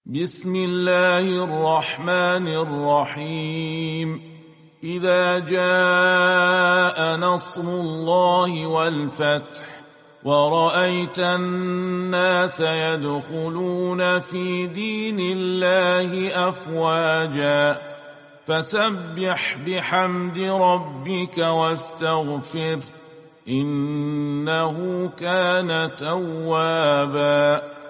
بسم الله الرحمن الرحيم إذا جاء نصر الله والفتح ورأيت الناس يدخلون في دين الله أفواجا فسبح بحمد ربك واستغفر إنه كان توابا.